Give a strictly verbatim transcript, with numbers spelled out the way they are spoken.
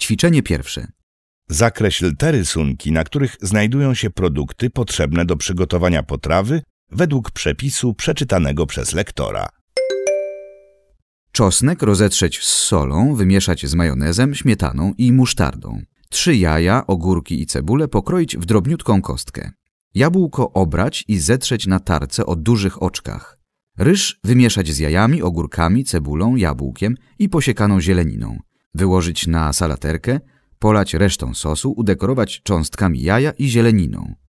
Ćwiczenie pierwsze. Zakreśl te rysunki, na których znajdują się produkty potrzebne do przygotowania potrawy według przepisu przeczytanego przez lektora. Czosnek rozetrzeć z solą, wymieszać z majonezem, śmietaną i musztardą. Trzy jaja, ogórki i cebulę pokroić w drobniutką kostkę. Jabłko obrać i zetrzeć na tarce o dużych oczkach. Ryż wymieszać z jajami, ogórkami, cebulą, jabłkiem i posiekaną zieleniną. Wyłożyć na salaterkę, polać resztą sosu, udekorować cząstkami jaja i zieleniną.